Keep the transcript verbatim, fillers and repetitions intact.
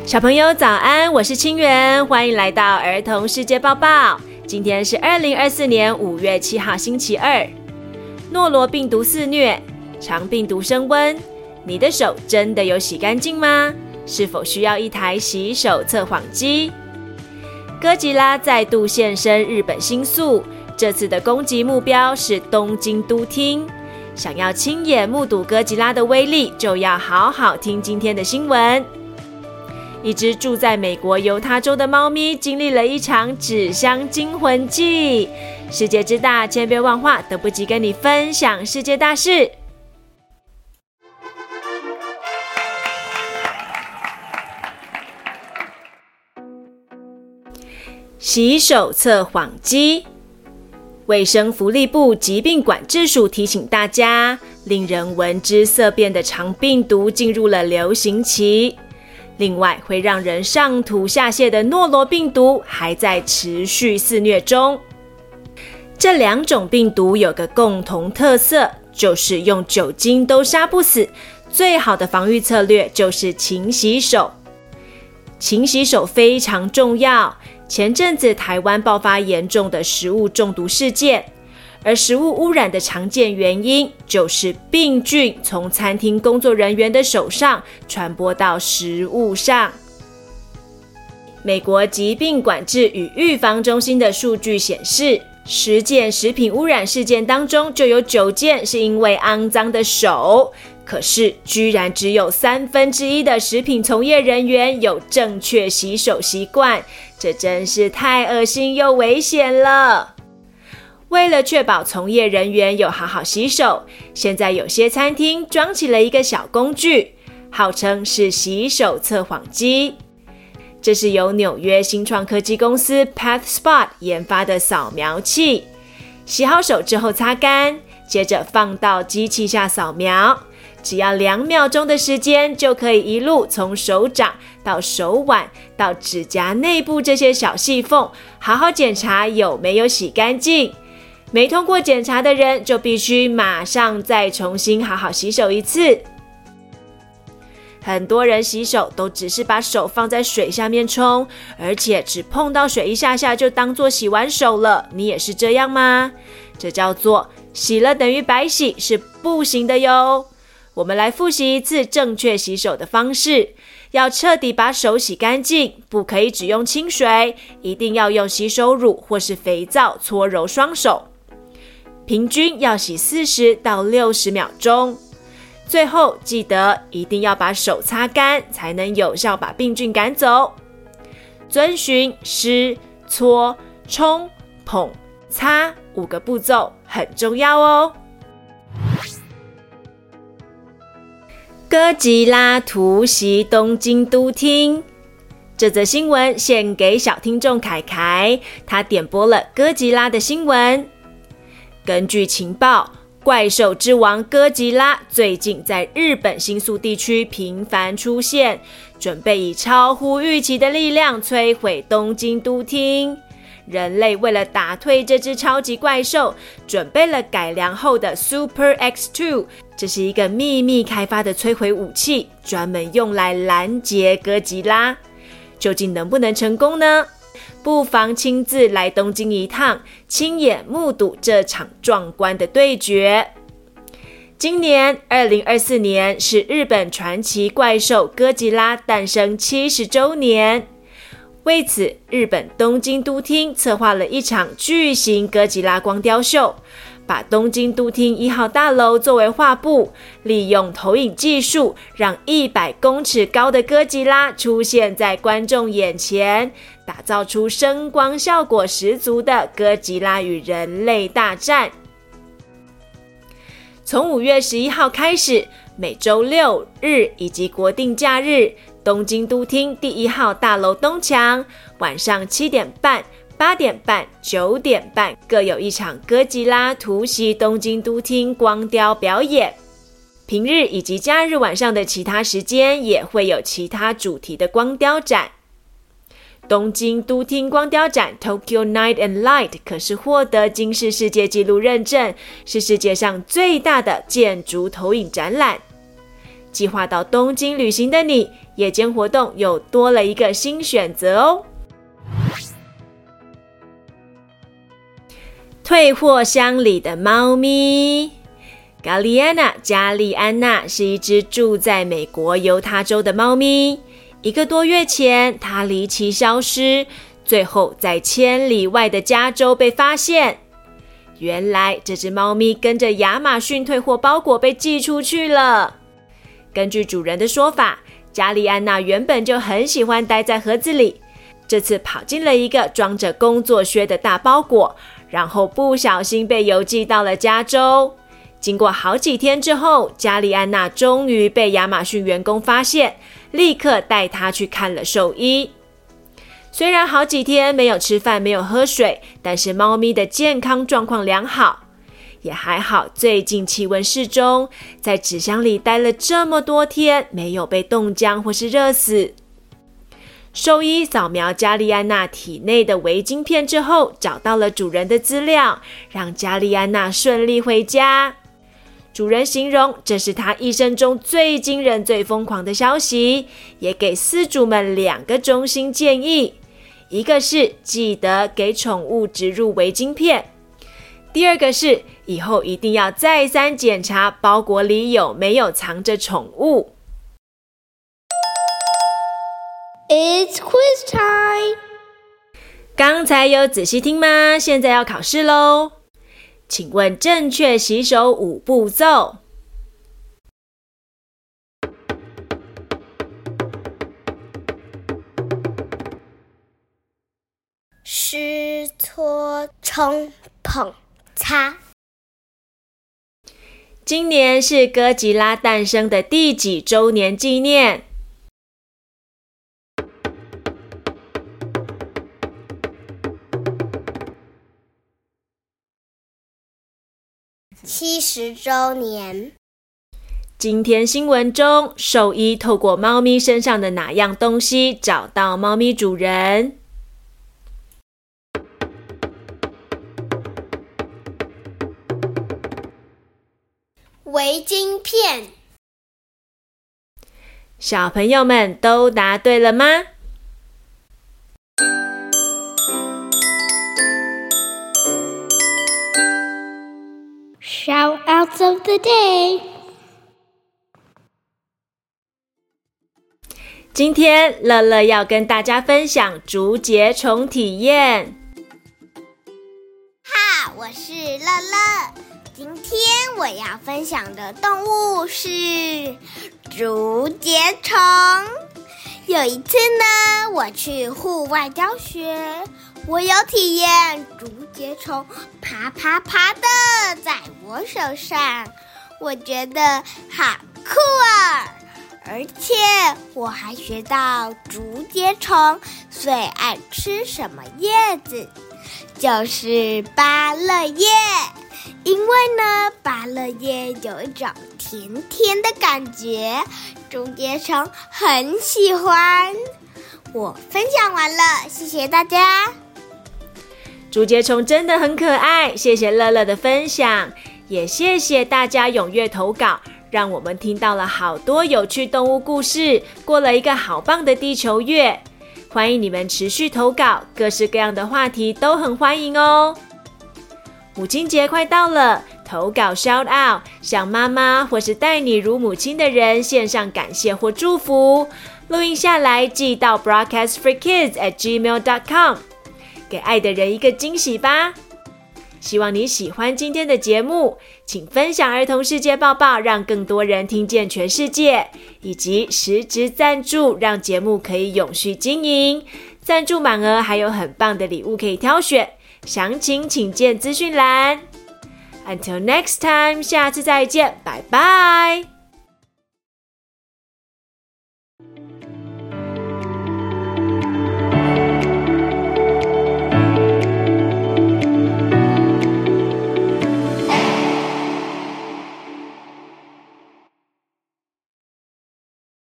小朋友早安，我是清源，欢迎来到儿童世界报报。今天是二零二四年五月七号星期二。诺罗病毒肆虐，肠病毒升温，你的手真的有洗干净吗？是否需要一台洗手测谎机？哥吉拉再度现身日本新宿，这次的攻击目标是东京都厅。想要亲眼目睹哥吉拉的威力，就要好好听今天的新闻。一只住在美国犹他州的猫咪经历了一场纸箱惊魂记。世界之大，千变万化，等不及跟你分享世界大事。洗手测谎机。卫生福利部疾病管制署提醒大家，令人闻之色变的肠病毒进入了流行期。另外，会让人上吐下泻的诺罗病毒还在持续肆虐中。这两种病毒有个共同特色，就是用酒精都杀不死，最好的防御策略就是勤洗手。勤洗手非常重要。前阵子台湾爆发严重的食物中毒事件，而食物污染的常见原因就是病菌从餐厅工作人员的手上传播到食物上。美国疾病管制与预防中心的数据显示，十件食品污染事件当中就有九件是因为肮脏的手，可是居然只有三分之一的食品从业人员有正确洗手习惯，这真是太恶心又危险了。为了确保从业人员有好好洗手，现在有些餐厅装起了一个小工具，号称是洗手测谎机。这是由纽约新创科技公司 PathSpot 研发的扫描器。洗好手之后擦干，接着放到机器下扫描，只要两秒钟的时间，就可以一路从手掌到手腕到指甲内部这些小细缝，好好检查有没有洗干净。没通过检查的人，就必须马上再重新好好洗手一次。很多人洗手都只是把手放在水下面冲，而且只碰到水一下下就当作洗完手了。你也是这样吗？这叫做洗了等于白洗，是不行的哟。我们来复习一次正确洗手的方式。要彻底把手洗干净，不可以只用清水，一定要用洗手乳或是肥皂搓揉双手。平均要洗四十到六十秒钟。最后记得一定要把手擦干，才能有效把病菌赶走。遵循湿、搓、冲、捧、擦五个步骤很重要哦。哥吉拉突袭东京都厅。这则新闻献给小听众凯凯，他点播了哥吉拉的新闻。根据情报，怪兽之王哥吉拉最近在日本新宿地区频繁出现，准备以超乎预期的力量摧毁东京都厅。人类为了打退这只超级怪兽，准备了改良后的 Super X 二， 这是一个秘密开发的摧毁武器，专门用来拦截哥吉拉。究竟能不能成功呢？不妨亲自来东京一趟，亲眼目睹这场壮观的对决。今年二零二四年是日本传奇怪兽哥吉拉诞生七十周年。为此，日本东京都厅策划了一场巨型哥吉拉光雕秀，把东京都厅一号大楼作为画布，利用投影技术，让一百公尺高的哥吉拉出现在观众眼前，打造出声光效果十足的哥吉拉与人类大战。从五月十一号开始，每周六日以及国定假日，东京都厅第一号大楼东墙晚上七点半、八点半、九点半各有一场哥吉拉突袭东京都厅光雕表演。平日以及假日晚上的其他时间也会有其他主题的光雕展。东京都厅光雕展 Tokyo Night and Light 可是获得金氏世界纪录认证，是世界上最大的建筑投影展览。 计划到东京旅行的你，夜间活动又多了一个新选择哦。退货箱里的猫咪。咖利安娜加利安娜是一只住在美国犹他州的猫咪。一个多月前，它离奇消失，最后在千里外的加州被发现。原来这只猫咪跟着亚马逊退货包裹被寄出去了。根据主人的说法，加利安娜原本就很喜欢待在盒子里，这次跑进了一个装着工作靴的大包裹，然后不小心被邮寄到了加州。经过好几天之后，加利安娜终于被亚马逊员工发现，立刻带她去看了兽医。虽然好几天没有吃饭，没有喝水，但是猫咪的健康状况良好。也还好，最近气温适中，在纸箱里待了这么多天，没有被冻僵或是热死。兽医扫描加利安娜体内的微晶片之后，找到了主人的资料，让加利安娜顺利回家。主人形容这是他一生中最惊人、最疯狂的消息，也给饲主们两个衷心建议：一个是记得给宠物植入微晶片，第二个是以后一定要再三检查包裹里有没有藏着宠物。 It's quiz time! 刚才有仔细听吗？现在要考试咯。请问正确洗手五步骤。 湿搓冲捧擦。 今年是哥吉拉诞生的第几周年纪念？ 七十周年。 今天新闻中，兽医透过猫咪身上的哪样东西找到猫咪主人？ 微晶片。 小朋友们都答对了吗？ Shout-outs of the day。 今天乐乐要跟大家分享竹节虫体验。 哈，我是乐乐。今天我要分享的动物是竹节虫。有一次呢，我去户外教学，我有体验竹节虫爬爬爬的在我手上，我觉得好酷啊！而且我还学到竹节虫最爱吃什么叶子，就是芭乐叶。因为呢，芭乐叶有一种甜甜的感觉，竹节虫很喜欢。我分享完了，谢谢大家。 竹节虫真的很可爱，谢谢乐乐的分享，也谢谢大家踊跃投稿，让我们听到了好多有趣动物故事，过了一个好棒的地球月。欢迎你们持续投稿，各式各样的话题都很欢迎哦。母亲节快到了，投稿 shout out， 向妈妈或是待你如母亲的人献上感谢或祝福，录音下来寄到 broadcast for kids at gmail dot com， 给爱的人一个惊喜吧。希望你喜欢今天的节目，请分享儿童世界报报，让更多人听见全世界，以及实质赞助，让节目可以永续经营。赞助满额还有很棒的礼物可以挑选，详情请见资讯栏。Until next time， 下次再见，拜拜。